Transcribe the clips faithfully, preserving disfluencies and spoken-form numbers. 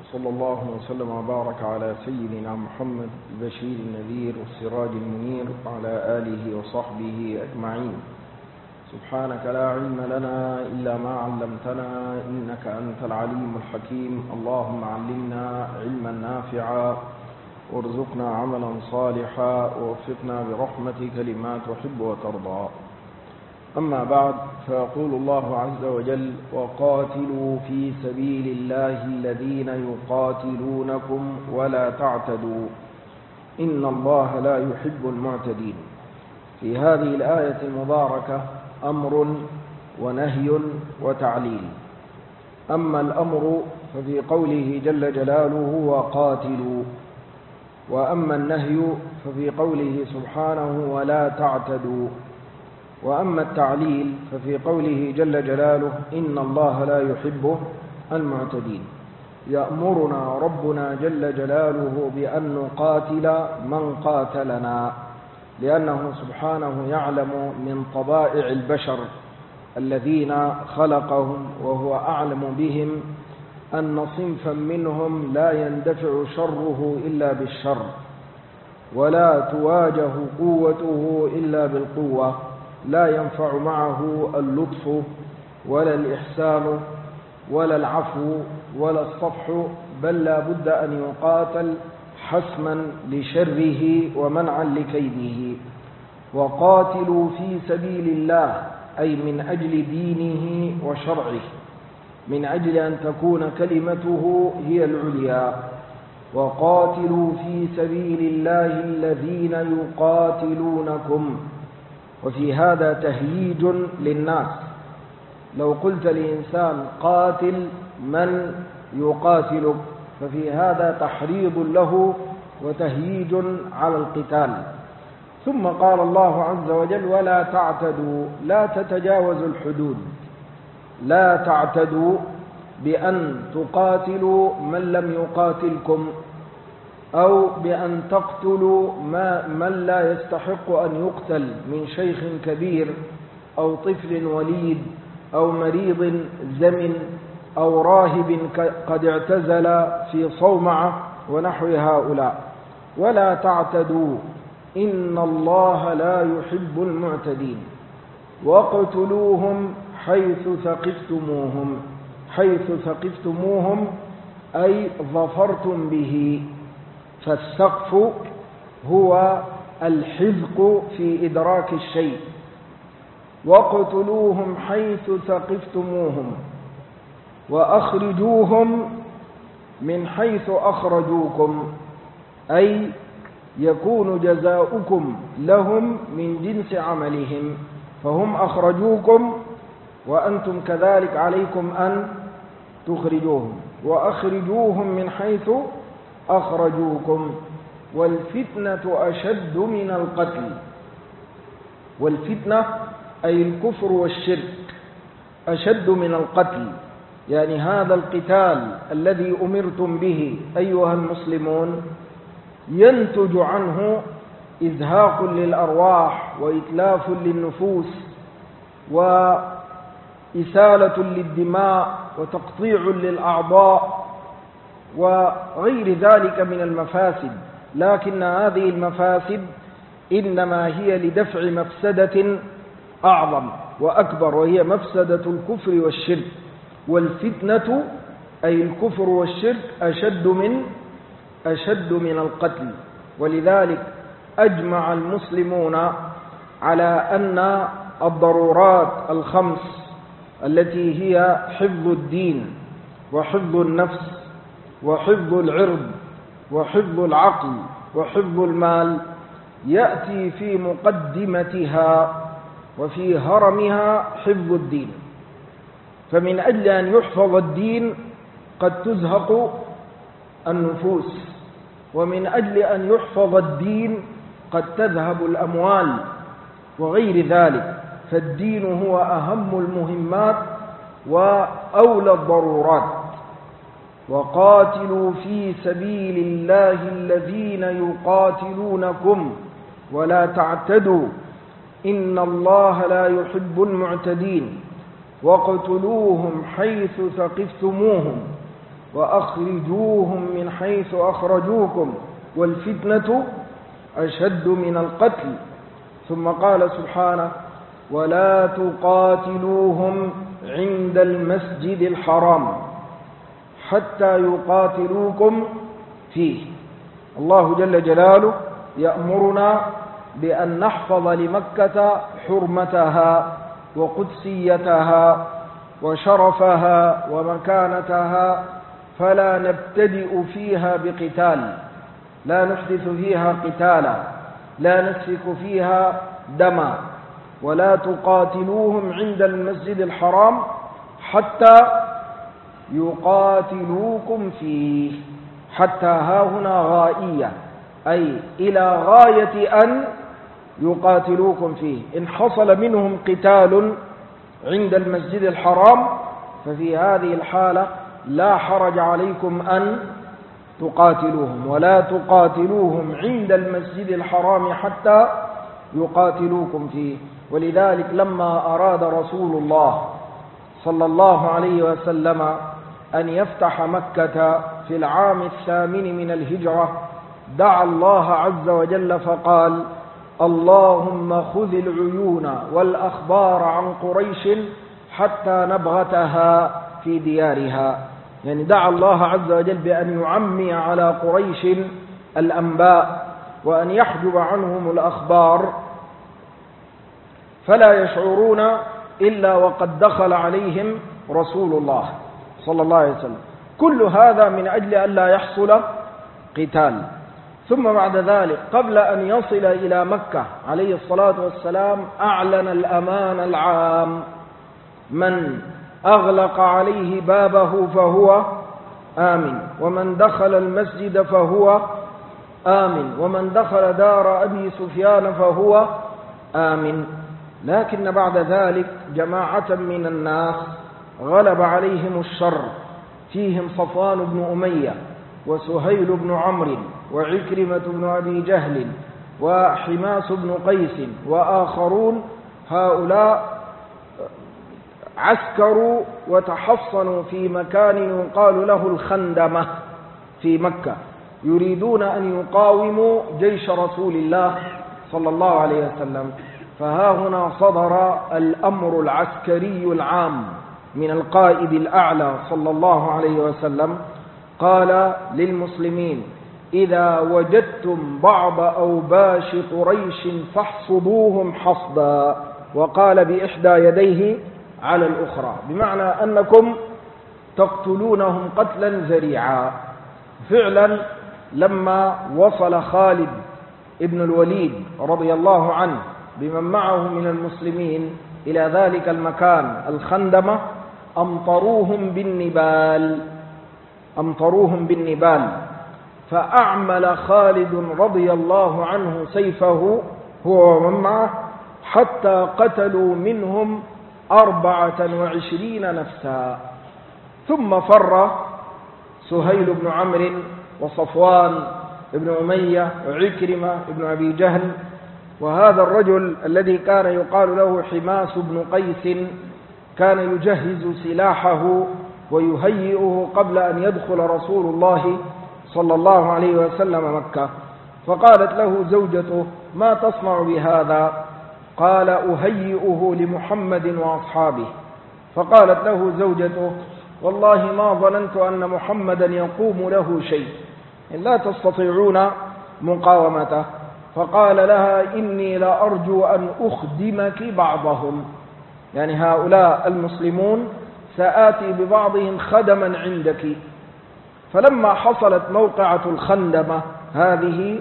صلى الله وسلم وبارك على سيدنا محمد البشير النذير والسراج المنير وعلى آله وصحبه أجمعين. سبحانك لا علم لنا إلا ما علمتنا إنك أنت العليم الحكيم. اللهم علمنا علما نافعا وارزقنا عملا صالحا ووفقنا برحمتك لما تحب وترضى. أما بعد، فيقول الله عز وجل: وقاتلوا في سبيل الله الذين يقاتلونكم ولا تعتدوا إن الله لا يحب المعتدين. في هذه الآية المباركة أمر ونهي وتعليل. أما الأمر ففي قوله جل جلاله: وقاتلوا، وأما النهي ففي قوله سبحانه: ولا تعتدوا. وأما التعليل ففي قوله جل جلاله: إن الله لا يحب المعتدين. يأمرنا ربنا جل جلاله بأن نقاتل من قاتلنا، لأنه سبحانه يعلم من طبائع البشر الذين خلقهم وهو أعلم بهم أن صنفا منهم لا يندفع شره إلا بالشر، ولا تواجه قوته إلا بالقوة، لا ينفع معه اللطف ولا الإحسان ولا العفو ولا الصفح، بل لا بد أن يقاتل حسما لشره ومنعا لكيده. وقاتلوا في سبيل الله، أي من أجل دينه وشرعه، من أجل أن تكون كلمته هي العليا. وقاتلوا في سبيل الله الذين يقاتلونكم. وفي هذا تهييج للناس. لو قلت لإنسان قاتل من يقاتلك، ففي هذا تحريض له وتهييج على القتال. ثم قال الله عز وجل: ولا تعتدوا، لا تتجاوزوا الحدود، لا تعتدوا بأن تقاتلوا من لم يقاتلكم، أو بأن تقتلوا ما من لا يستحق أن يقتل من شيخ كبير أو طفل وليد أو مريض زمن أو راهب قد اعتزل في صومعة ونحو هؤلاء. ولا تعتدوا إن الله لا يحب المعتدين. واقتلوهم حيث ثقفتموهم، حيث ثقفتموهم أي ظفرتم به. فالسقف هو الحذق في إدراك الشيء. واقتلوهم حيث ثقفتموهم وأخرجوهم من حيث أخرجوكم، أي يكون جزاؤكم لهم من جنس عملهم، فهم أخرجوكم وأنتم كذلك عليكم أن تخرجوهم. وأخرجوهم من حيث أخرجوكم. والفتنة أشد من القتل. والفتنة أي الكفر والشرك أشد من القتل، يعني هذا القتال الذي أمرتم به أيها المسلمون ينتج عنه إزهاق للأرواح وإتلاف للنفوس وإسالة للدماء وتقطيع للأعضاء وغير ذلك من المفاسد. لكن هذه المفاسد إنما هي لدفع مفسدة أعظم وأكبر، وهي مفسدة الكفر والشرك. والفتنة أي الكفر والشرك أشد من أشد من القتل. ولذلك أجمع المسلمون على أن الضرورات الخمس التي هي حفظ الدين وحفظ النفس وحفظ العرض وحفظ العقل وحفظ المال يأتي في مقدمتها وفي هرمها حفظ الدين. فمن أجل أن يحفظ الدين قد تزهق النفوس، ومن أجل أن يحفظ الدين قد تذهب الأموال وغير ذلك. فالدين هو أهم المهمات وأولى الضرورات. وقاتلوا في سبيل الله الذين يقاتلونكم ولا تعتدوا إن الله لا يحب المعتدين. واقتلوهم حيث ثقفتموهم وأخرجوهم من حيث أخرجوكم والفتنة أشد من القتل. ثم قال سبحانه: ولا تقاتلوهم عند المسجد الحرام حتى يقاتلوكم فيه. الله جل جلاله يأمرنا بأن نحفظ لمكة حرمتها وقدسيتها وشرفها ومكانتها، فلا نبتدئ فيها بقتال، لا نحدث فيها قتالا، لا نسفك فيها دما. ولا تقاتلوهم عند المسجد الحرام حتى يقاتلوكم فيه. حتى هاهنا غائية، أي إلى غاية أن يقاتلوكم فيه. إن حصل منهم قتال عند المسجد الحرام ففي هذه الحالة لا حرج عليكم أن تقاتلوهم. ولا تقاتلوهم عند المسجد الحرام حتى يقاتلوكم فيه. ولذلك لما أراد رسول الله صلى الله عليه وسلم أن يفتح مكة في العام الثامن من الهجرة دعا الله عز وجل فقال: اللهم خذ العيون والأخبار عن قريش حتى نبغتها في ديارها. يعني دعا الله عز وجل بأن يعمي على قريش الأنباء وأن يحجب عنهم الأخبار، فلا يشعرون إلا وقد دخل عليهم رسول الله صلى الله عليه وسلم. كل هذا من أجل أن لا يحصل قتال. ثم بعد ذلك قبل أن يصل إلى مكة عليه الصلاة والسلام أعلن الأمان العام: من أغلق عليه بابه فهو آمن، ومن دخل المسجد فهو آمن، ومن دخل دار أبي سفيان فهو آمن. لكن بعد ذلك جماعة من الناس غلب عليهم الشر، فيهم صفوان بن أمية وسهيل بن عمرو وعكرمة بن أبي جهل وحماس بن قيس وآخرون. هؤلاء عسكروا وتحصنوا في مكان يقال له الخندمة في مكة، يريدون أن يقاوموا جيش رسول الله صلى الله عليه وسلم. فها هنا صدر الأمر العسكري العام من القائد الأعلى صلى الله عليه وسلم، قال للمسلمين: إذا وجدتم بعض أوباش قريش فاحصدوهم حصدا. وقال بإحدى يديه على الأخرى، بمعنى أنكم تقتلونهم قتلا ذريعا. فعلا لما وصل خالد ابن الوليد رضي الله عنه بمن معه من المسلمين إلى ذلك المكان الخندمة أمطروهم بالنبال أمطروهم بالنبال فأعمل خالد رضي الله عنه سيفه هو ومن معه حتى قتلوا منهم أربعة وعشرين نفسا. ثم فر سهيل بن عمرو وصفوان بن أمية وعكرمة بن أبي جهل، وهذا الرجل الذي كان يقال له حماس بن قيس كان يجهز سلاحه ويهيئه قبل أن يدخل رسول الله صلى الله عليه وسلم مكة. فقالت له زوجته: ما تصنع بهذا؟ قال: أهيئه لمحمد وأصحابه. فقالت له زوجته: والله ما ظننت أن محمدا يقوم له شيء، إن لا تستطيعون مقاومته. فقال لها: إني لأرجو أن أخدمك بعضهم، يعني هؤلاء المسلمون سآتي ببعضهم خدما عندك. فلما حصلت موقعة الخندمة هذه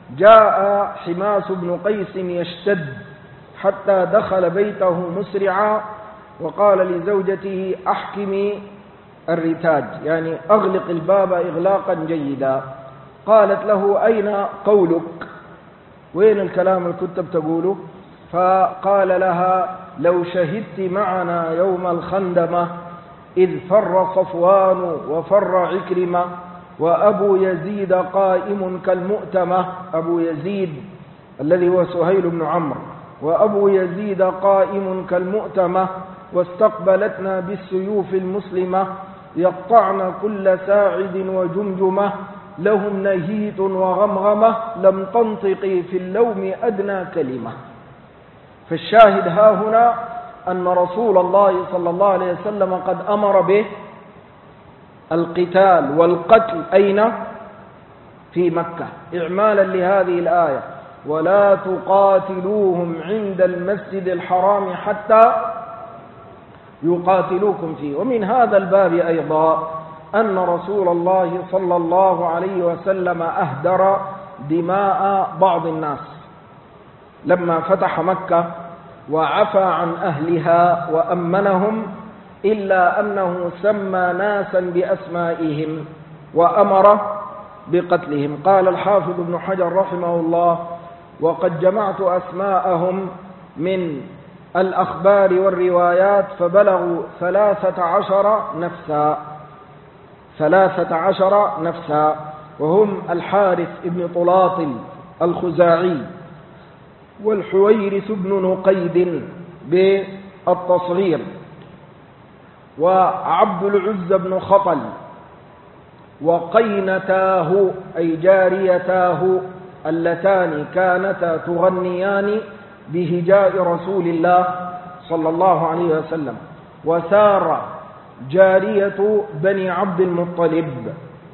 جاء حماس بن قيس يشتد حتى دخل بيته مسرعا وقال لزوجته: أحكمي الرتاج، يعني أغلق الباب إغلاقا جيدا. قالت له: أين قولك؟ وين الكلام اللي كنت بتقوله؟ فقال لها: لو شهدت معنا يوم الخندمة إذ فر صفوان وفر عكرمة وأبو يزيد قائم كالمؤتمة، أبو يزيد الذي هو سهيل بن عمرو، وأبو يزيد قائم كالمؤتمة واستقبلتنا بالسيوف المسلمة يقطعن كل ساعد وجمجمة، لهم نهيت وغمغمة، لم تنطقي في اللوم أدنى كلمة. فالشاهد ها هنا أن رسول الله صلى الله عليه وسلم قد أمر به القتال والقتل أين؟ في مكة، إعمالا لهذه الآية: ولا تقاتلوهم عند المسجد الحرام حتى يقاتلوكم فيه. ومن هذا الباب أيضا أن رسول الله صلى الله عليه وسلم أهدر دماء بعض الناس لما فتح مكة وعفى عن أهلها وأمنهم، إلا أنه سمى ناسا بأسمائهم وأمر بقتلهم. قال الحافظ ابن حجر رحمه الله: وقد جمعت أسماءهم من الأخبار والروايات فبلغوا ثلاثة عشر نفسا ثلاثة عشر نفسا وهم الحارث بن طلاطل الخزاعي، والحويرث بن نقيد بالتصغير، وعبد العزى بن خطل، وقينتاه أي جاريتاه اللتان كانتا تغنيان بهجاء رسول الله صلى الله عليه وسلم، وسارة جارية بني عبد المطلب،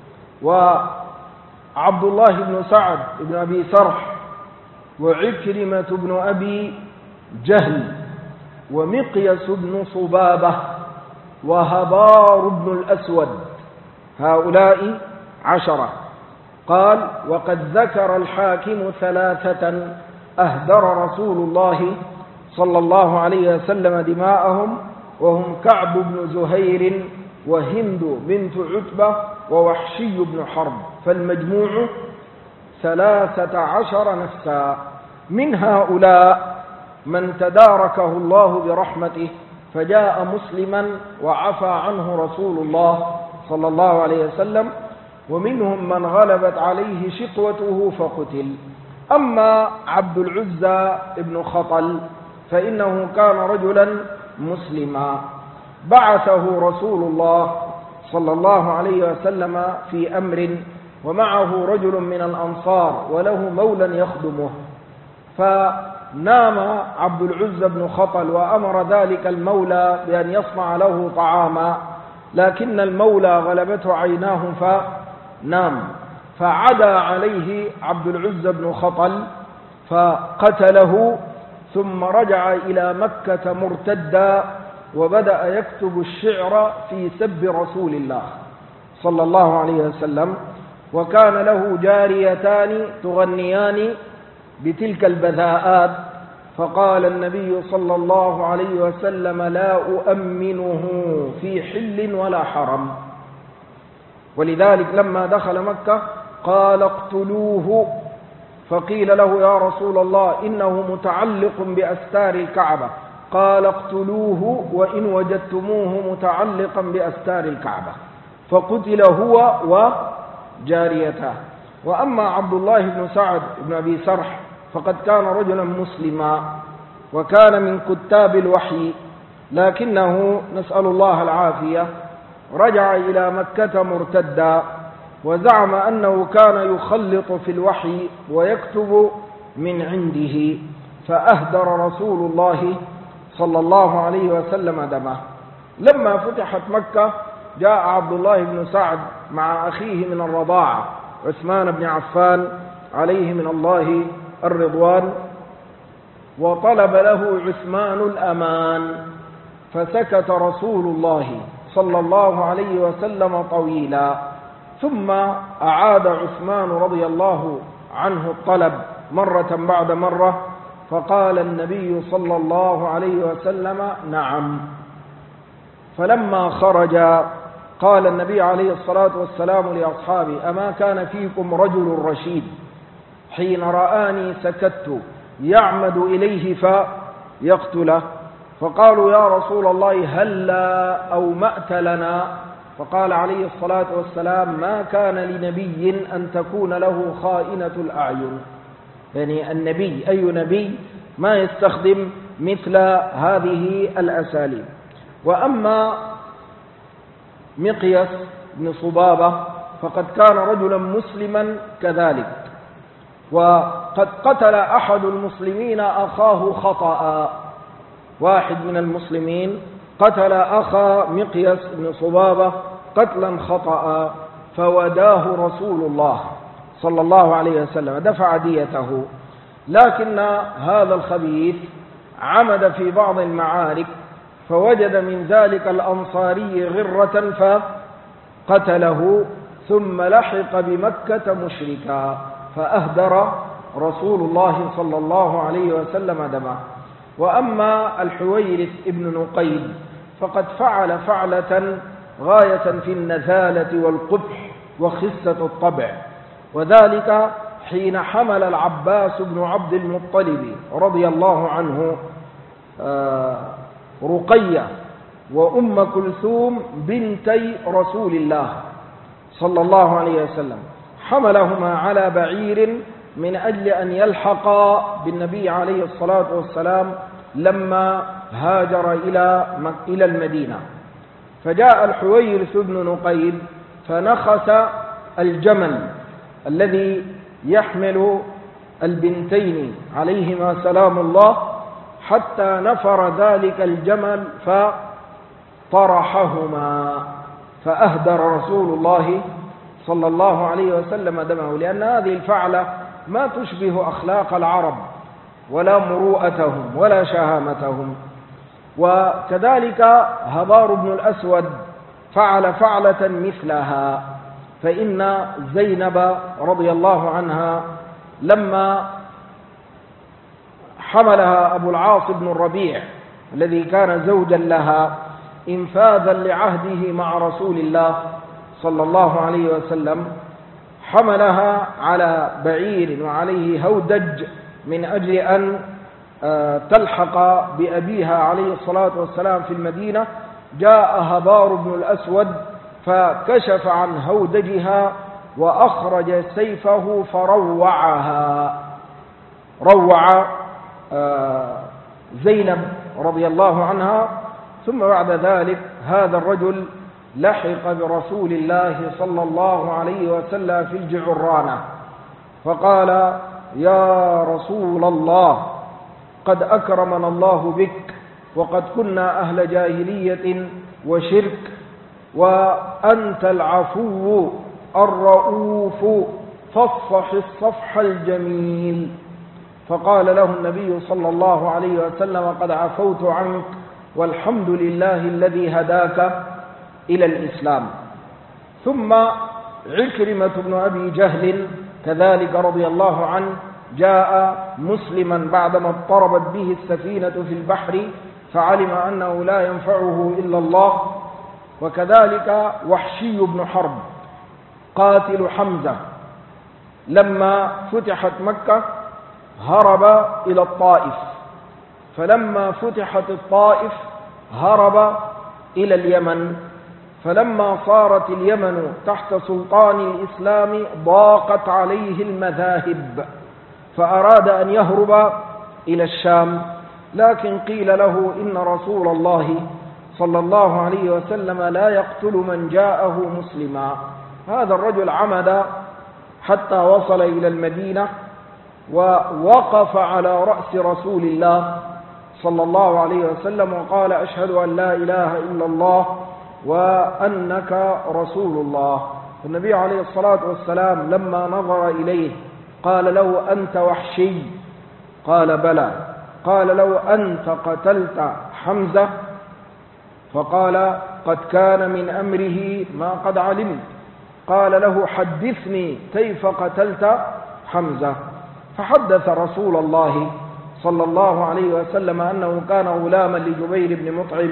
وعبد الله بن سعد بن أبي سرح، وعكرمة بن أبي جهل، ومقيس بن صبابة، وهبار بن الأسود. هؤلاء عشرة. قال: وقد ذكر الحاكم ثلاثة أهدر رسول الله صلى الله عليه وسلم دماءهم، وهم كعب بن زهير، وهند بنت عتبة، ووحشي بن حرب، فالمجموع ثلاثة عشر نفسا. من هؤلاء من تداركه الله برحمته فجاء مسلما وعفى عنه رسول الله صلى الله عليه وسلم، ومنهم من غلبت عليه شقوته فقتل. أما عبد العزى بن خطل فإنه كان رجلا مسلما، بعثه رسول الله صلى الله عليه وسلم في أمر، ومعه رجل من الأنصار وله مولى يخدمه، فنام عبد العزى بن خطل وأمر ذلك المولى بأن يصنع له طعاما، لكن المولى غلبته عيناه فنام، فعدا عليه عبد العزى بن خطل فقتله، ثم رجع إلى مكة مرتدا، وبدأ يكتب الشعر في سب رسول الله صلى الله عليه وسلم. وكان له جاريتان تغنيان بتلك البذاءات، فقال النبي صلى الله عليه وسلم: لا أؤمنه في حل ولا حرم. ولذلك لما دخل مكة قال: اقتلوه، فقيل له: يا رسول الله إنه متعلق بأستار الكعبة. قال: اقتلوه وإن وجدتموه متعلقا بأستار الكعبة، فقتل هو وجاريته. وأما عبد الله بن سعد بن أبي سرح فقد كان رجلا مسلما، وكان من كتاب الوحي، لكنه نسأل الله العافية رجع إلى مكة مرتدا، وزعم أنه كان يخلط في الوحي ويكتب من عنده، فأهدر رسول الله صلى الله عليه وسلم دمه. لما فتحت مكة جاء عبد الله بن سعد مع أخيه من الرضاعة عثمان بن عفان عليه من الله الرضوان، وطلب له عثمان الأمان، فسكت رسول الله صلى الله عليه وسلم طويلا، ثم أعاد عثمان رضي الله عنه الطلب مرة بعد مرة، فقال النبي صلى الله عليه وسلم: نعم. فلما خرج قال النبي عليه الصلاة والسلام لأصحابه: أما كان فيكم رجل رشيد حين رآني سكت يعمد إليه فيقتله؟ فقالوا: يا رسول الله هلا أومأت لنا؟ فقال عليه الصلاة والسلام: ما كان لنبي أن تكون له خائنة الأعين. يعني النبي، أي نبي ما يستخدم مثل هذه الأساليب. وأما مقياس بن صبابة، فقد كان رجلا مسلما كذلك، وقد قتل أحد المسلمين أخاه خطأ. واحد من المسلمين قتل أخا مقياس بن صبابة قتلا خطأ، فوداه رسول الله صلى الله عليه وسلم، دفع ديته. لكن هذا الخبيث عمد في بعض المعارك فوجد من ذلك الأنصاري غرة فقتله، ثم لحق بمكة مشركا، فأهدر رسول الله صلى الله عليه وسلم دمه. وأما الحويرث ابن نقيد فقد فعل فعلة غاية في النزالة والقبح وخسة الطبع، وذلك حين حمل العباس بن عبد المطلب رضي الله عنه رقية وأم كلثوم بنتي رسول الله صلى الله عليه وسلم، حملهما على بعير من أجل أن يلحقا بالنبي عليه الصلاة والسلام لما هاجر إلى إلى المدينة. فجاء الحويرث بن نقيد فنخس الجمل الذي يحمل البنتين عليهما سلام الله، حتى نفر ذلك الجمل فطرحهما، فأهدر رسول الله صلى الله عليه وسلم دمه، لأن هذه الفعلة ما تشبه أخلاق العرب ولا مروءتهم ولا شهامتهم. وكذلك هبار بن الأسود فعل فعلة مثلها، فإن زينب رضي الله عنها لما حملها أبو العاص بن الربيع الذي كان زوجا لها إنفاذا لعهده مع رسول الله صلى الله عليه وسلم، حملها على بعير وعليه هودج من أجل أن تلحق بأبيها عليه الصلاة والسلام في المدينة. جاء هبار بن الأسود فكشف عن هودجها وأخرج سيفه فروعها، روع زينب رضي الله عنها. ثم بعد ذلك هذا الرجل لحق برسول الله صلى الله عليه وسلم في الجعرانة فقال: يا رسول الله، قد أكرمنا الله بك، وقد كنا أهل جاهلية وشرك، وأنت العفو الرؤوف فاصفح الصفح الجميل. فقال له النبي صلى الله عليه وسلم: قد عفوت عنك، والحمد لله الذي هداك إلى الإسلام. ثم عكرمة بن أبي جهل كذلك رضي الله عنه جاء مسلما بعدما اضطربت به السفينة في البحر، فعلم أنه لا ينفعه إلا الله. وكذلك وحشي بن حرب قاتل حمزة لما فتحت مكة هرب إلى الطائف، فلما فتحت الطائف هرب إلى اليمن، فلما صارت اليمن تحت سلطان الإسلام ضاقت عليه المذاهب، فأراد أن يهرب إلى الشام، لكن قيل له إن رسول الله صلى الله عليه وسلم لا يقتل من جاءه مسلما. هذا الرجل عمد حتى وصل إلى المدينة ووقف على رأس رسول الله صلى الله عليه وسلم وقال: أشهد أن لا إله إلا الله وأنك رسول الله. النبي عليه الصلاة والسلام لما نظر إليه قال له: أنت وحشي؟ قال: بلى. قال: لو أنت قتلت حمزة؟ فقال: قد كان من أمره ما قد علمت. قال له: حدثني كيف قتلت حمزة. فحدث رسول الله صلى الله عليه وسلم أنه كان غلاما لجبير بن مطعم،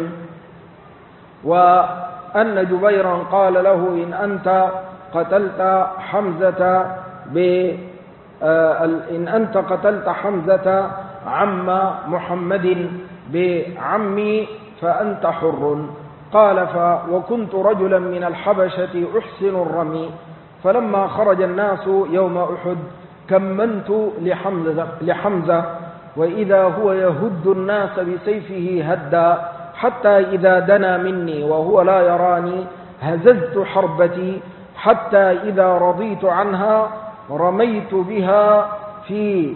وأن جبيرا قال له: إن أنت قتلت حمزة ب إن أنت قتلت حمزة عم محمد بعمي فأنت حر. قال: ف وكنت رجلا من الحبشة أحسن الرمي، فلما خرج الناس يوم أحد كمنت لحمزة, لحمزة وإذا هو يهد الناس بسيفه هدا، حتى إذا دنا مني وهو لا يراني هززت حربتي حتى إذا رضيت عنها رميت بها في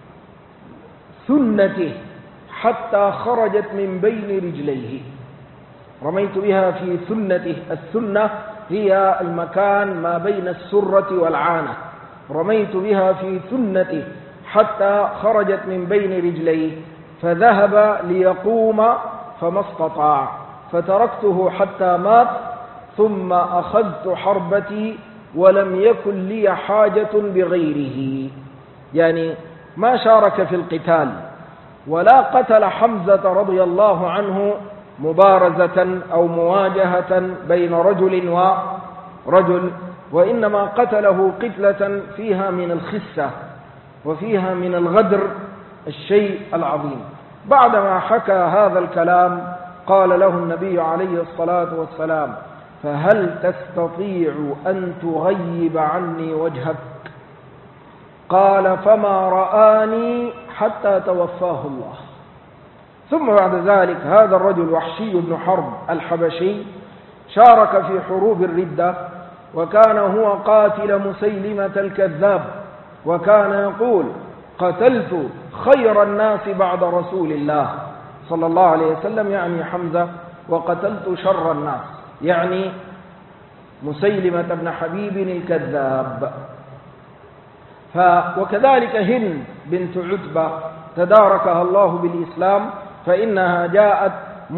سنته حتى خرجت من بين رجليه. رميت بها في سنته، السنة هي المكان ما بين السرة والعانة. رميت بها في سنته حتى خرجت من بين رجليه فذهب ليقوم فما استطاع فتركته حتى مات، ثم أخذت حربتي ولم يكن لي حاجة بغيره. يعني ما شارك في القتال ولا قتل حمزة رضي الله عنه مبارزة أو مواجهة بين رجل ورجل، وإنما قتله قتلة فيها من الخسة وفيها من الغدر الشيء العظيم. بعدما حكى هذا الكلام قال له النبي عليه الصلاة والسلام: فهل تستطيع أن تغيب عني وجهك؟ قال: فما رآني حتى توفاه الله. ثم بعد ذلك هذا الرجل وحشي بن حرب الحبشي شارك في حروب الردة، وكان هو قاتل مسيلمة الكذاب، وكان يقول: قتلت خير الناس بعد رسول الله صلى الله عليه وسلم، يعني حمزة، وقتلت شر الناس، يعني مسيلمة بن حبيب الكذاب. ف وكذلك هند بنت عتبة تداركها الله بالإسلام، فإنها جاءت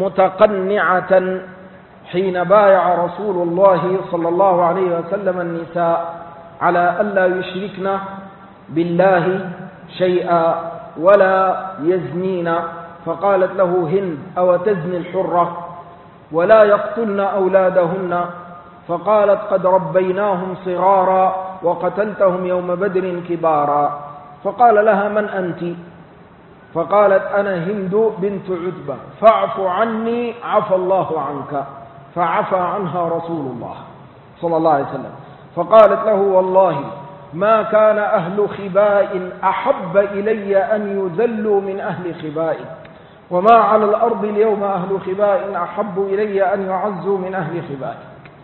متقنعة حين بايع رسول الله صلى الله عليه وسلم النساء على ألا يشركن بالله شيئا ولا يزنين، فقالت له هند: أو تزني الحرة ولا يقتلن أولادهن؟ فقالت: قد ربيناهم صغارا وقتلتهم يوم بدر كبارا. فقال لها: من أنت؟ فقالت: أنا هند بنت عتبة، فاعف عني عفى الله عنك. فعفى عنها رسول الله صلى الله عليه وسلم. فقالت له: والله ما كان أهل خباء أحب إلي أن يذلوا من أهل خبائك، وما على الأرض اليوم أهل خباء أحب إلي أن يعزوا من أهل خبائك.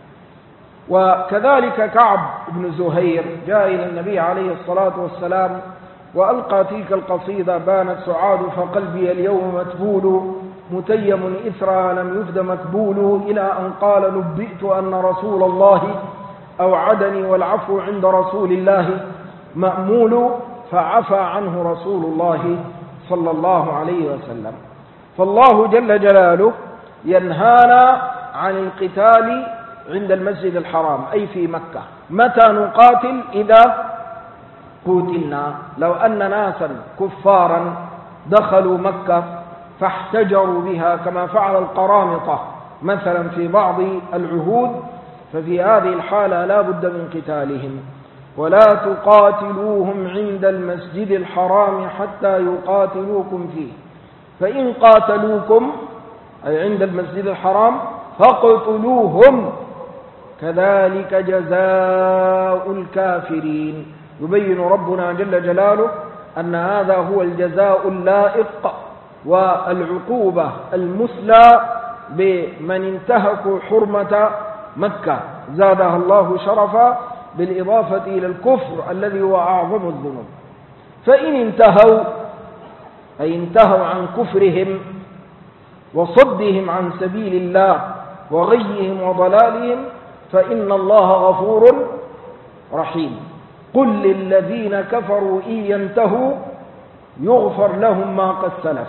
وكذلك كعب بن زهير جاء إلى النبي عليه الصلاة والسلام وألقى تلك القصيدة: بانت سعاد فقلبي اليوم متبول، متيم إثرى لم يفد مكبول، إلى أن قال: نبئت أن رسول الله أوعدني والعفو عند رسول الله مأمول. فعفى عنه رسول الله صلى الله عليه وسلم. فالله جل جلاله ينهانا عن القتال عند المسجد الحرام، أي في مكة. متى نقاتل؟ إذا قتلنا. لو أن ناسا كفارا دخلوا مكة فاحتجروا بها كما فعل القرامطة مثلا في بعض العهود، ففي هذه الحالة لا بد من قتالهم. ولا تقاتلوهم عند المسجد الحرام حتى يقاتلوكم فيه، فإن قاتلوكم أي عند المسجد الحرام فاقتلوهم، كذلك جزاء الكافرين. يبين ربنا جل جلاله أن هذا هو الجزاء اللائق والعقوبة المثلى بمن انتهكوا حرمة مكة، زادها الله شرفا بالإضافة إلى الكفر الذي هو أعظم الذنوب. فإن انتهوا أي انتهوا عن كفرهم وصدهم عن سبيل الله وغيهم وضلالهم فإن الله غفور رحيم. قل للذين كفروا إن ينتهوا يغفر لهم ما قد سلف،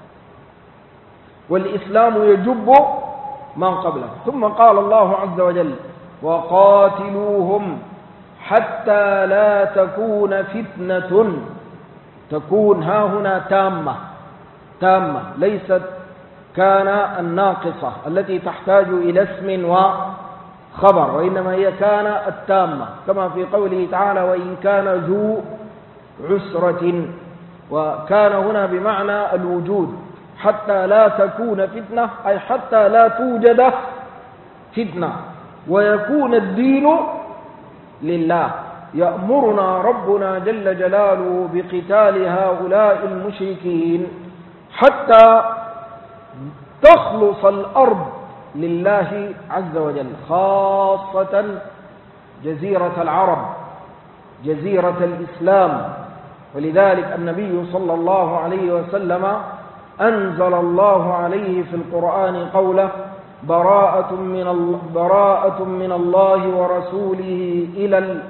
والإسلام يجب ما قبله. ثم قال الله عز وجل: وقاتلوهم حتى لا تكون فتنة. تكون ها هنا تامة تامة، ليست كان الناقصة التي تحتاج إلى اسم وخبر، وإنما هي كان التامة، كما في قوله تعالى: وإن كان ذو عسرة. وكان هنا بمعنى الوجود، حتى لا تكون فتنة أي حتى لا توجد فتنة ويكون الدين لله. يأمرنا ربنا جل جلاله بقتال هؤلاء المشركين حتى تخلص الأرض لله عز وجل، خاصة جزيرة العرب، جزيرة الإسلام. ولذلك النبي صلى الله عليه وسلم أنزل الله عليه في القرآن قوله: براءة من براءة من الله ورسوله إلى ال...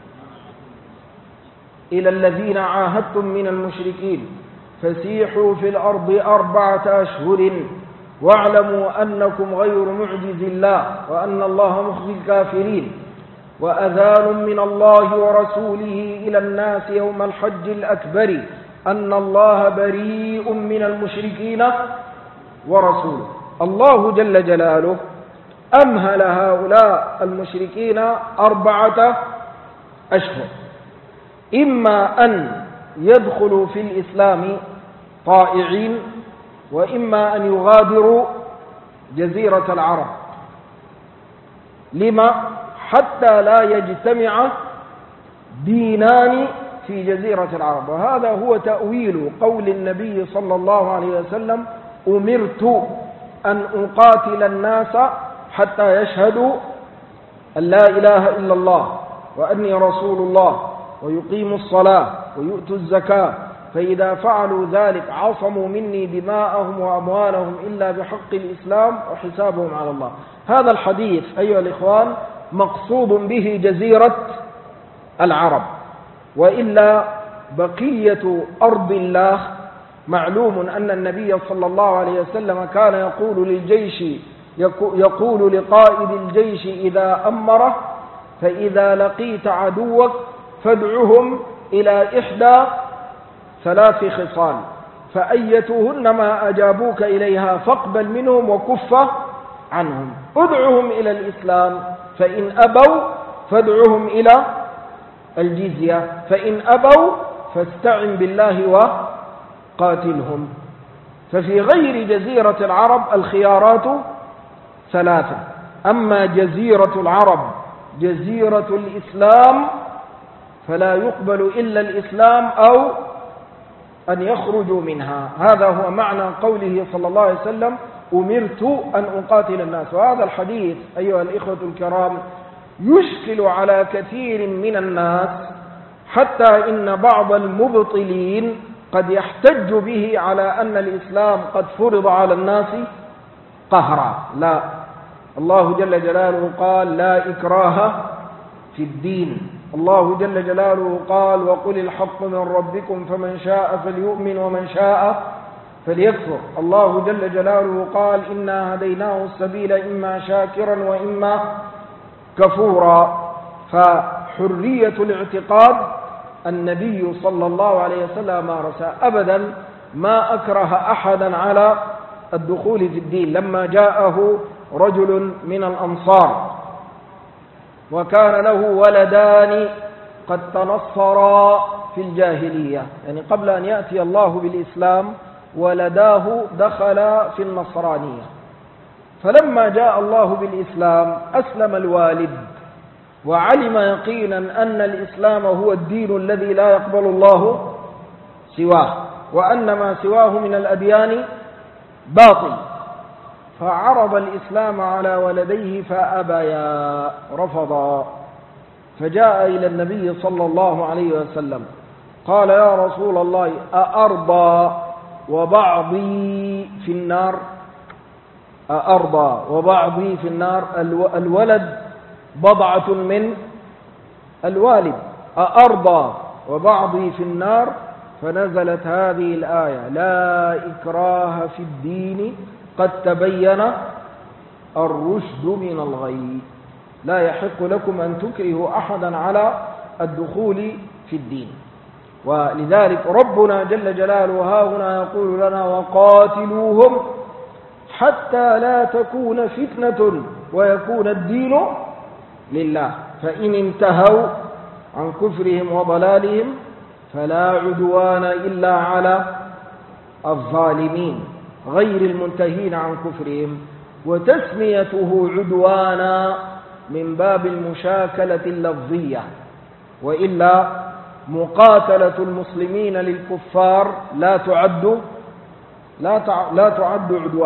إلى الذين عاهدتم من المشركين فسيحوا في الأرض أربعة أشهر واعلموا أنكم غير معجز الله وأن الله مخزي الكافرين وأذان من الله ورسوله إلى الناس يوم الحج الأكبر أن الله بريء من المشركين ورسوله. الله جل جلاله أمهل هؤلاء المشركين أربعة أشهر، إما أن يدخلوا في الإسلام طائعين، وإما أن يغادروا جزيرة العرب. لما؟ حتى لا يجتمع دينان في جزيرة العرب. وهذا هو تأويل قول النبي صلى الله عليه وسلم: أمرت أن أقاتل الناس حتى يشهدوا أن لا إله إلا الله وأني رسول الله ويقيموا الصلاة ويؤتوا الزكاة، فإذا فعلوا ذلك عصموا مني دماءهم وأموالهم إلا بحق الإسلام وحسابهم على الله. هذا الحديث أيها الإخوان مقصود به جزيرة العرب، وإلا بقية أرض الله معلوم أن النبي صلى الله عليه وسلم كان يقول للجيش يقول لقائد الجيش إذا أمره: فإذا لقيت عدوك فادعهم إلى إحدى ثلاث خصال فأيتهن ما أجابوك إليها فاقبل منهم وكف عنهم. ادعهم إلى الإسلام، فإن أبوا فادعهم إلى الجزية، فإن أبوا فاستعن بالله وقاتلهم. ففي غير جزيرة العرب الخيارات ثلاثة: أما جزيرة العرب جزيرة الإسلام فلا يقبل إلا الإسلام أو أن يخرجوا منها. هذا هو معنى قوله صلى الله عليه وسلم: أمرت أن أقاتل الناس. وهذا الحديث أيها الإخوة الكرام يشكل على كثير من الناس، حتى إن بعض المبطلين قد يحتج به على أن الإسلام قد فرض على الناس قهرا. لا، الله جل جلاله قال: لا إكراه في الدين. الله جل جلاله قال: وقل الحق من ربكم فمن شاء فليؤمن ومن شاء فليكفر. الله جل جلاله قال: إنا هديناه السبيل إما شاكرا وإما كفورا. فحرية الاعتقاد النبي صلى الله عليه وسلم مارسها، أبدا ما أكره أحدا على الدخول في الدين. لما جاءه رجل من الأنصار وكان له ولدان قد تنصرا في الجاهلية، يعني قبل أن يأتي الله بالإسلام ولداه دخل في النصرانية، فلما جاء الله بالإسلام أسلم الوالد وعلم يقينا أن الإسلام هو الدين الذي لا يقبل الله سواه، وأن ما سواه من الأديان باطل، فعرض الإسلام على ولديه فأبيا، رفضا. فجاء إلى النبي صلى الله عليه وسلم قال: يا رسول الله، أأرضى وبعضي في النار؟ أأرضى وبعضي في النار؟ الولد بضعة من الوالد، أأرضى وبعضي في النار؟ فنزلت هذه الآية: لا إكراه في الدين قد تبين الرشد من الغي. لا يحق لكم أن تكرهوا أحدا على الدخول في الدين. ولذلك ربنا جل جلاله ها هنا يقول لنا: وقاتلوهم حتى لا تكون فتنة ويكون الدين لله، فإن انتهوا عن كفرهم وضلالهم فلا عدوان إلا على الظالمين غير المنتهين عن كفرهم. وتسميته عدوانا من باب المشاكلة اللفظية، وإلا مقاتلة المسلمين للكفار لا تعد لا لا تعد عدوانا.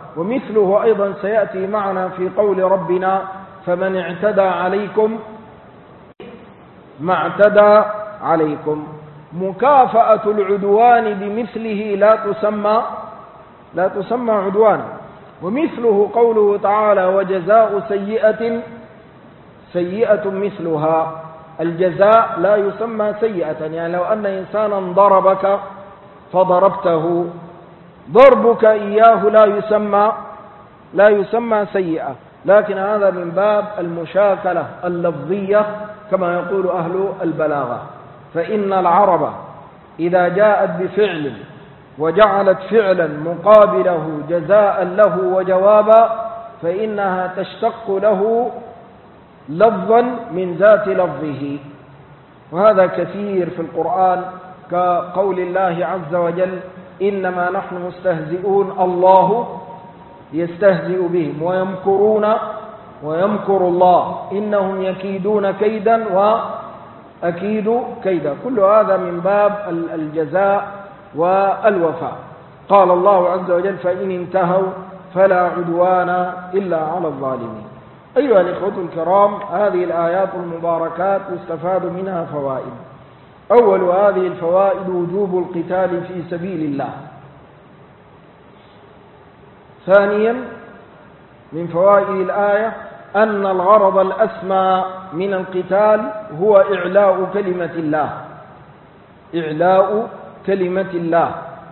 ومثله أيضا سيأتي معنا في قول ربنا فمن اعتدى عليكم ما اعتدى عليكم. مكافأة العدوان بمثله لا تسمى لا تسمى عدوانا. ومثله قوله تعالى وجزاء سيئة سيئة مثلها. الجزاء لا يسمى سيئة، يعني لو أن إنسانا ضربك فضربته، ضربك إياه لا يسمى لا يسمى سيئة، لكن هذا من باب المشاكلة اللفظية كما يقول أهل البلاغة. فإن العرب إذا جاءت بفعل وجعلت فعلا مقابله جزاء له وجوابا فإنها تشتق له لفظا من ذات لفظه، وهذا كثير في القرآن كقول الله عز وجل إنما نحن مستهزئون الله يستهزئ بهم ويمكرون ويمكر الله إنهم يكيدون كيدا وأكيد كيدا. كل هذا من باب الجزاء والوفاء. قال الله عز وجل فإن انتهوا فلا عدوان إلا على الظالمين. أيها الإخوة الكرام، هذه الآيات المباركات يستفاد منها فوائد. أول هذه الفوائد وجوب القتال في سبيل الله. ثانيا من فوائد الآية أن الغرض الأسمى من القتال هو إعلاء كلمة الله إعلاء كلمة الله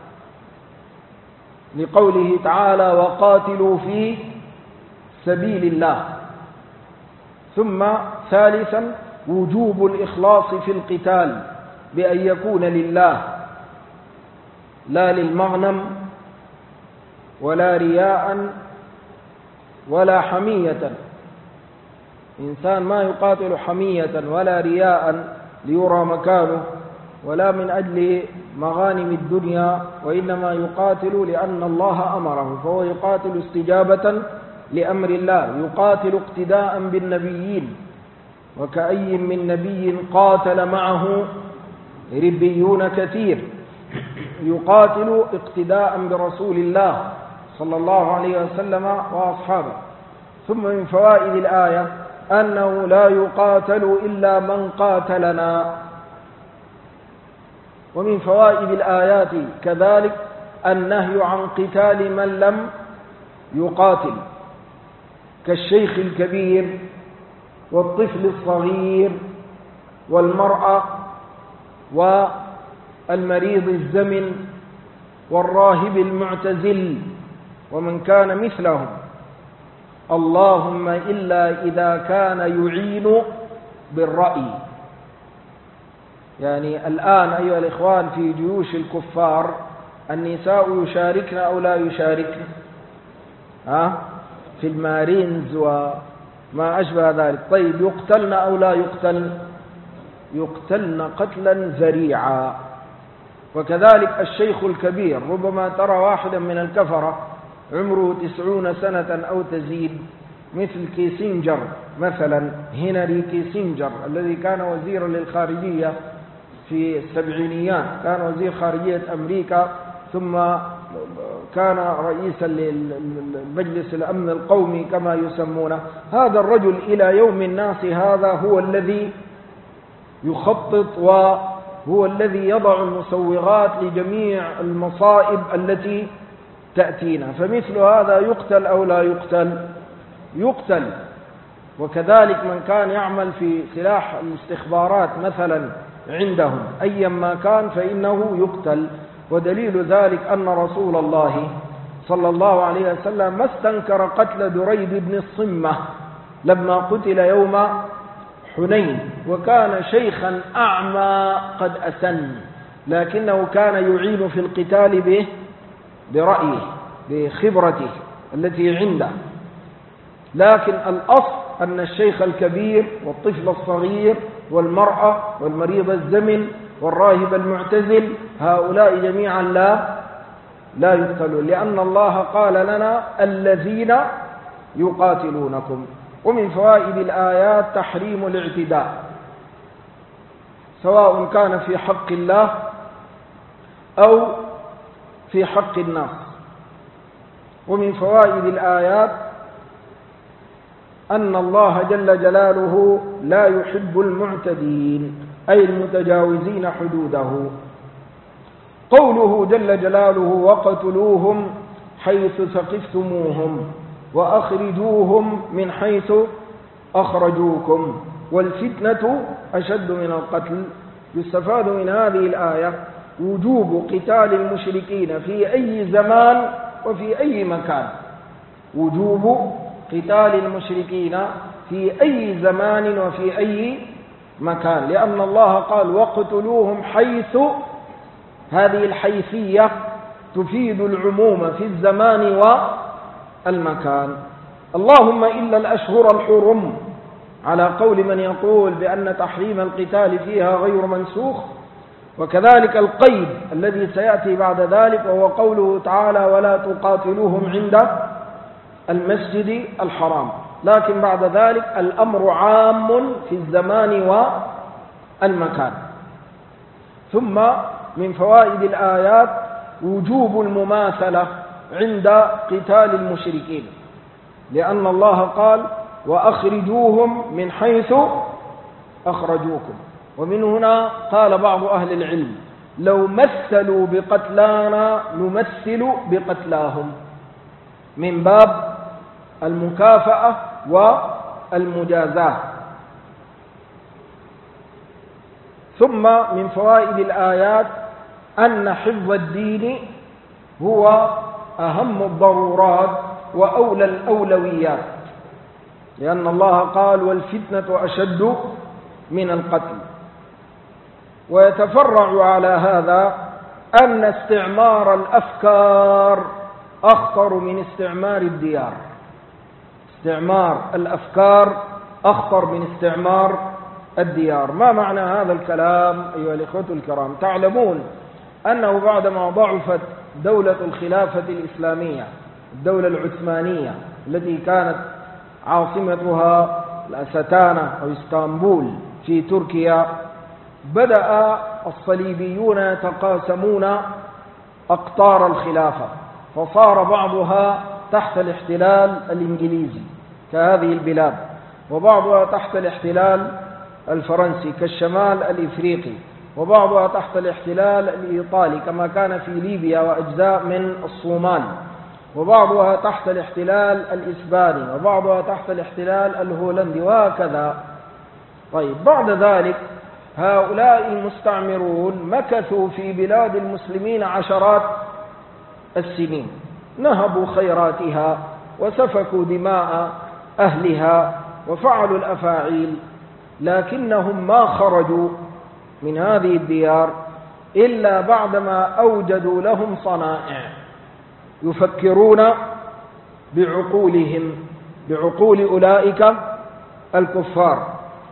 لقوله تعالى وقاتلوا في سبيل الله. ثم ثالثا وجوب الإخلاص في القتال بأن يكون لله لا للمغنم ولا رياء ولا حمية. إنسان ما يقاتل حمية ولا رياء ليرى مكانه ولا من أجل مغانم الدنيا، وإنما يقاتل لأن الله أمره، فهو يقاتل استجابة لأمر الله، يقاتل اقتداء بالنبيين، وكأي من نبي قاتل معه ربيون كثير، يقاتل اقتداء برسول الله صلى الله عليه وسلم وأصحابه. ثم من فوائد الآية أنه لا يقاتل إلا من قاتلنا. ومن فوائد الآيات كذلك النهي عن قتال من لم يقاتل كالشيخ الكبير والطفل الصغير والمرأة والمريض الزمن والراهب المعتزل ومن كان مثلهم، اللهم إلا إذا كان يعين بالرأي. يعني الآن أيها الإخوان في جيوش الكفار النساء يشاركن أو لا يشاركن ها في المارينز وما أشبه ذلك. طيب يقتلن أو لا يقتلن؟ يقتلن قتلا ذريعا. وكذلك الشيخ الكبير، ربما ترى واحدا من الكفرة عمره تسعون سنة أو تزيد مثل كيسنجر مثلا، هنري كيسنجر الذي كان وزيرا للخارجية في السبعينيات، كان وزير خارجية أمريكا ثم كان رئيسا للمجلس الأمن القومي كما يسمونه. هذا الرجل إلى يوم الناس هذا هو الذي يخطط وهو الذي يضع المسوغات لجميع المصائب التي تأتينا. فمثل هذا يقتل أو لا يقتل؟ يقتل. وكذلك من كان يعمل في سلاح الاستخبارات مثلا عندهم أيا ما كان فإنه يقتل. ودليل ذلك أن رسول الله صلى الله عليه وسلم ما استنكر قتل دريد بن الصمة لما قتل يوم حنين، وكان شيخا أعمى قد أسن، لكنه كان يعين في القتال به برأيه بخبرته التي عنده. لكن الأصل أن الشيخ الكبير والطفل الصغير والمرأة والمريض الزمن والراهب المعتزل هؤلاء جميعا لا لا يقتلون، لأن الله قال لنا الذين يقاتلونكم. ومن فوائد الآيات تحريم الاعتداء سواء كان في حق الله أو في حق الناس. ومن فوائد الآيات أن الله جل جلاله لا يحب المعتدين أي المتجاوزين حدوده. قوله جل جلاله وقتلوهم حيث ثقفتموهم وأخرجوهم من حيث أخرجوكم والفتنة أشد من القتل. يستفاد من هذه الآية وجوب قتال المشركين في أي زمان وفي أي مكان، وجوب قتال المشركين في أي زمان وفي أي مكان، لأن الله قال وقتلوهم حيث، هذه الحيثية تفيد العموم في الزمان والمكان. اللهم إلا الأشهر الحرم، على قول من يقول بأن تحريم القتال فيها غير منسوخ، وكذلك القيد الذي سيأتي بعد ذلك وهو قوله تعالى ولا تقاتلوهم عند المسجد الحرام، لكن بعد ذلك الأمر عام في الزمان والمكان. ثم من فوائد الآيات وجوب المماثلة عند قتال المشركين، لأن الله قال وأخرجوهم من حيث أخرجوكم. ومن هنا قال بعض أهل العلم لو مثلوا بقتلانا نمثل بقتلاهم، من باب المكافأة والمجازاة. ثم من فوائد الآيات أن حفظ الدين هو أهم الضرورات وأولى الأولويات، لأن الله قال والفتنة أشد من القتل. ويتفرع على هذا أن استعمار الأفكار أخطر من استعمار الديار. استعمار الأفكار أخطر من استعمار الديار. ما معنى هذا الكلام أيها الإخوة الكرام؟ تعلمون أنه بعدما ضعفت دولة الخلافة الإسلامية، الدولة العثمانية التي كانت عاصمتها الأستانة أو اسطنبول في تركيا، بدأ الصليبيون يتقاسمون أقطار الخلافة، فصار بعضها تحت الاحتلال الإنجليزي كهذه البلاد، وبعضها تحت الاحتلال الفرنسي كالشمال الإفريقي، وبعضها تحت الاحتلال الإيطالي كما كان في ليبيا وأجزاء من الصومال، وبعضها تحت الاحتلال الإسباني، وبعضها تحت الاحتلال الهولندي، وهكذا. طيب بعد ذلك هؤلاء المستعمرون مكثوا في بلاد المسلمين عشرات السنين، نهبوا خيراتها وسفكوا دماء أهلها وفعلوا الأفاعيل، لكنهم ما خرجوا من هذه الديار إلا بعدما أوجدوا لهم صنائع، يفكرون بعقولهم، بعقول أولئك الكفار،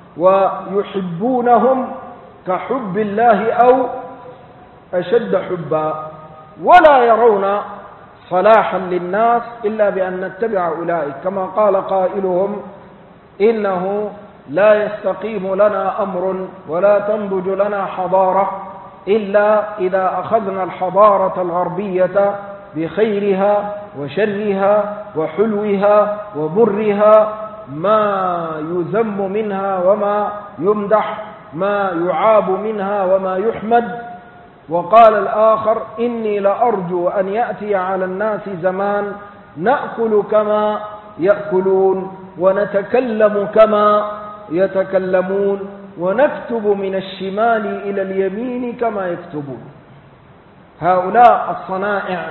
ويحبونهم كحب الله أو أشد حبا، ولا يرون صلاحا للناس إلا بأن نتبع أولئك، كما قال قائلهم إنه لا يستقيم لنا أمر ولا تنضج لنا حضارة إلا إذا أخذنا الحضارة الغربية بخيرها وشرها وحلوها ومرها، ما يذم منها وما يمدح، ما يعاب منها وما يحمد. وقال الآخر إني لأرجو أن يأتي على الناس زمان نأكل كما يأكلون ونتكلم كما يتكلمون ونكتب من الشمال إلى اليمين كما يكتبون. هؤلاء الصنائع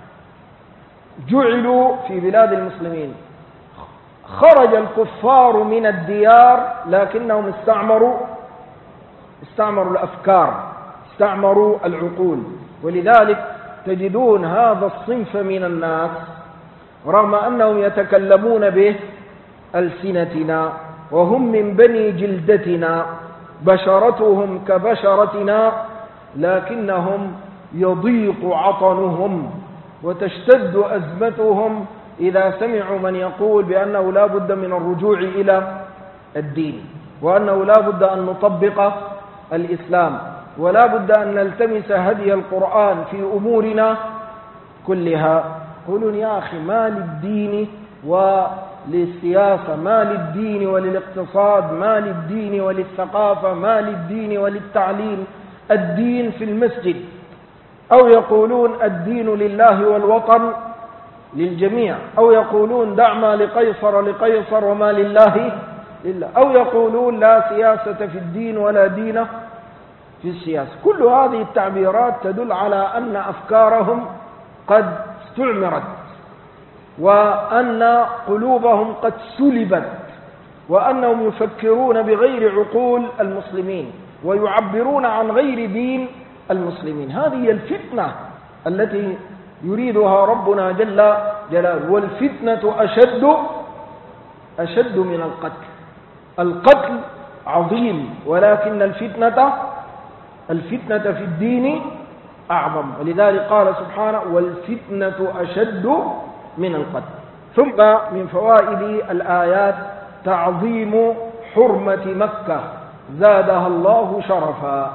جعلوا في بلاد المسلمين، خرج الكفار من الديار لكنهم استعمروا استعمروا الأفكار، استعمروا العقول. ولذلك تجدون هذا الصنف من الناس رغم أنهم يتكلمون به ألسنتنا وهم من بني جلدتنا، بشرتهم كبشرتنا، لكنهم يضيق عطنهم وتشتد أزمتهم إذا سمعوا من يقول بأنه لا بد من الرجوع إلى الدين، وأنه لا بد أن نطبق الإسلام، ولا بد أن نلتمس هدي القرآن في أمورنا كلها. يقولون يا أخي ما للدين وللسياسة، ما للدين وللاقتصاد، ما للدين وللثقافة، ما للدين وللتعليم، الدين في المسجد. أو يقولون الدين لله والوطن للجميع، أو يقولون دع ما لقيصر لقيصر وما لله لله، أو يقولون لا سياسة في الدين ولا دين في السياسة. كل هذه التعبيرات تدل على أن أفكارهم قد استعمرت، وأن قلوبهم قد سلبت، وأنهم يفكرون بغير عقول المسلمين ويعبرون عن غير دين المسلمين. هذه هي الفتنة التي يريدها ربنا جل جلاله. والفتنة أشد أشد من القتل. القتل عظيم، ولكن الفتنة الفتنة في الدين أعظم، ولذلك قال سبحانه والفتنة أشد من القتل. ثم من فوائد الآيات تعظيم حرمة مكة زادها الله شرفا.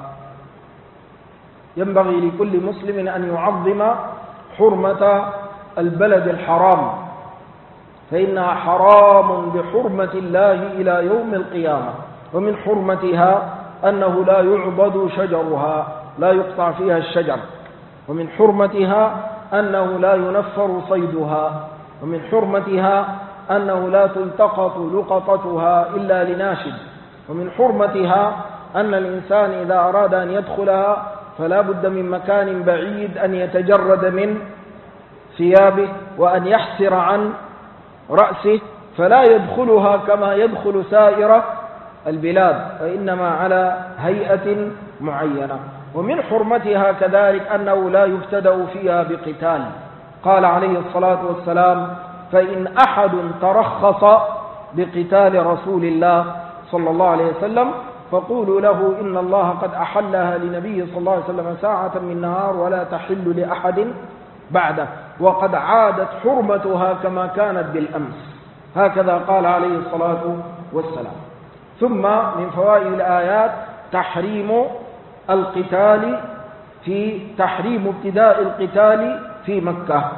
ينبغي لكل مسلم أن يعظم حرمة البلد الحرام، فإنها حرام بحرمة الله إلى يوم القيامة. ومن حرمتها أنه لا يعبد شجرها، لا يقطع فيها الشجر. ومن حرمتها أنه لا ينفر صيدها. ومن حرمتها أنه لا تلتقط لقطتها إلا لناشد. ومن حرمتها أن الإنسان إذا أراد أن يدخلها فلا بد من مكان بعيد، أن يتجرد من ثيابه وأن يحسر عن رأسه، فلا يدخلها كما يدخل سائر البلاد، وإنما على هيئة معينة. ومن حرمتها كذلك أنه لا يبتدأ فيها بقتال. قال عليه الصلاة والسلام فإن أحد ترخص بقتال رسول الله صلى الله عليه وسلم فقولوا له إن الله قد أحلها لنبيه صلى الله عليه وسلم ساعة من نهار ولا تحل لأحد بعده، وقد عادت حرمتها كما كانت بالأمس. هكذا قال عليه الصلاة والسلام. ثم من فوائد الآيات تحريم القتال في تحريم ابتداء القتال في مكة.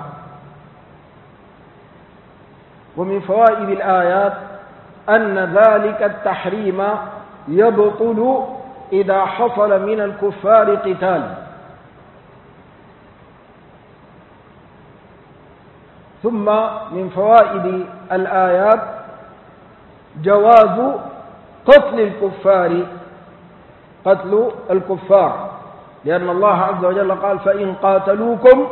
ومن فوائد الآيات أن ذلك التحريم يبطل إذا حصل من الكفار قتال. ثم من فوائد الآيات جواز قتل الكفار قتل الكفار لأن الله عز وجل قال فإن قاتلوكم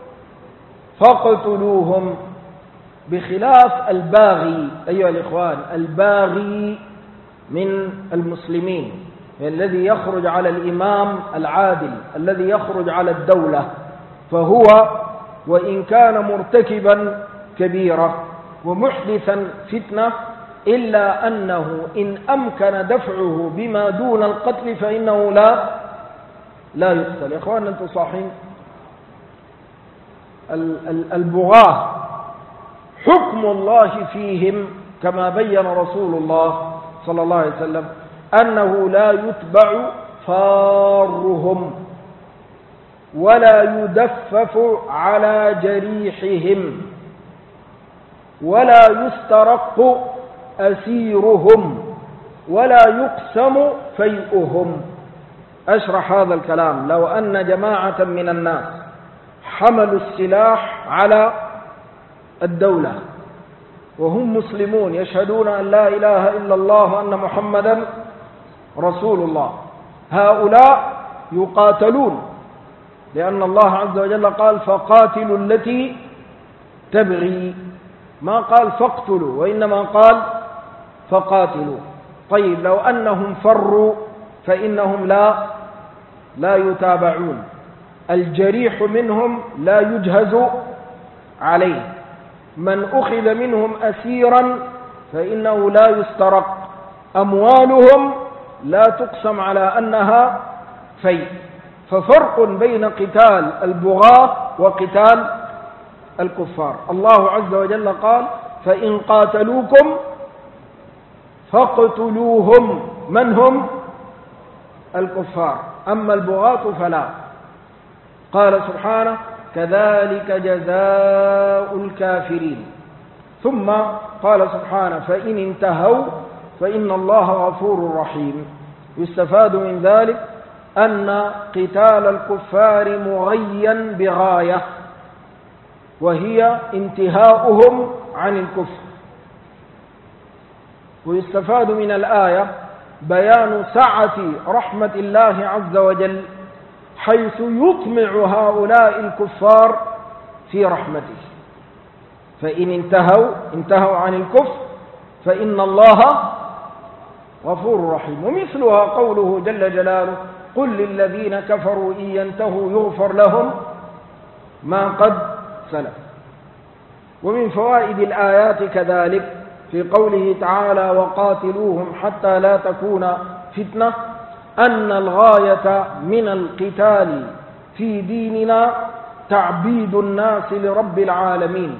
فاقتلوهم، بخلاف الباغي. أيها الإخوان، الباغي من المسلمين الذي يخرج على الإمام العادل الذي يخرج على الدولة، فهو وإن كان مرتكبا كبيرة ومحدثا فتنة إلا أنه إن أمكن دفعه بما دون القتل فإنه لا لا يقتل. يا إخوان أنتم صاحين البغاة حكم الله فيهم كما بين رسول الله صلى الله عليه وسلم أنه لا يتبع فارهم ولا يدفف على جريحهم ولا يسترق أسيرهم ولا يقسم فيئهم. أشرح هذا الكلام. لو أن جماعة من الناس حملوا السلاح على الدولة وهم مسلمون يشهدون أن لا إله إلا الله وأن محمدا رسول الله، هؤلاء يقاتلون لأن الله عز وجل قال فقاتلوا التي تبغي، ما قال فاقتلوا وإنما قال فقاتلوا. طيب لو أنهم فروا فإنهم لا لا يتابعون، الجريح منهم لا يجهز عليه، من أخذ منهم أسيرا فإنه لا يسترق، أموالهم لا تقسم على أنها فيء. ففرق بين قتال البغاة وقتال الكفار. الله عز وجل قال فإن قاتلوكم فاقتلوهم، من هم؟ الكفار. أما البغاة فلا. قال سبحانه كذلك جزاء الكافرين. ثم قال سبحانه فإن انتهوا فإن الله غفور رحيم. يستفاد من ذلك أن قتال الكفار مغيا بغاية، وهي انتهاؤهم عن الكفر. ويستفاد من الآية بيان سعة رحمة الله عز وجل، حيث يطمع هؤلاء الكفار في رحمته. فإن انتهوا انتهوا عن الكفر فإن الله غفور رحيم. ومثلها قوله جل جلاله قل للذين كفروا إن ينتهوا يغفر لهم ما قد سلف. ومن فوائد الآيات كذلك في قوله تعالى وقاتلوهم حتى لا تكون فتنة أن الغاية من القتال في ديننا تعبيد الناس لرب العالمين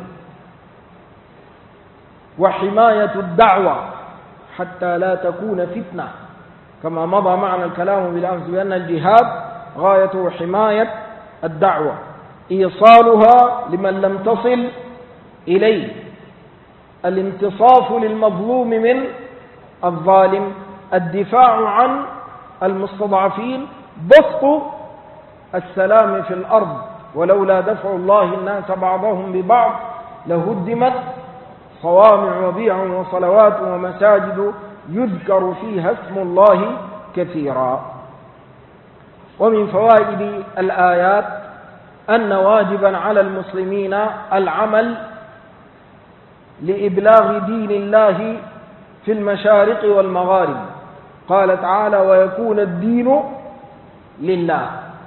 وحماية الدعوة حتى لا تكون فتنة، كما مضى معنا الكلام بالأمس بأن الجهاد غايته حماية الدعوة، إيصالها لمن لم تصل إليه، الانتصاف للمظلوم من الظالم، الدفاع عن المستضعفين، بسط السلام في الأرض. ولولا دفع الله الناس بعضهم ببعض لهدمت صوامع وبيع وصلوات ومساجد يذكر فيها اسم الله كثيرا. ومن فوائد الآيات أن واجبا على المسلمين العمل لإبلاغ دين الله في المشارق والمغارب. قال تعالى ويكون الدين لله.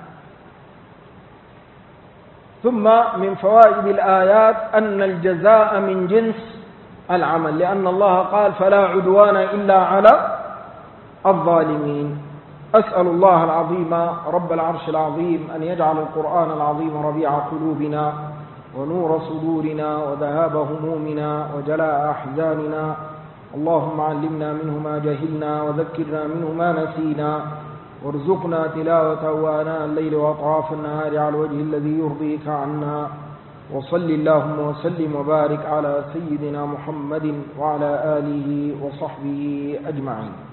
ثم من فوائد الآيات أن الجزاء من جنس العمل، لأن الله قال فلا عدوان إلا على الظالمين. أسأل الله العظيم رب العرش العظيم أن يجعل القرآن العظيم ربيع قلوبنا ونور صدورنا وذهاب همومنا وجلاء أحزاننا. اللهم علمنا منه ما جهلنا وذكرنا منه ما نسينا، وارزقنا تلاوته آناء الليل وأطراف النهار على الوجه الذي يرضيك عنا. وصل اللهم وسلم وبارك على سيدنا محمد وعلى آله وصحبه أجمعين.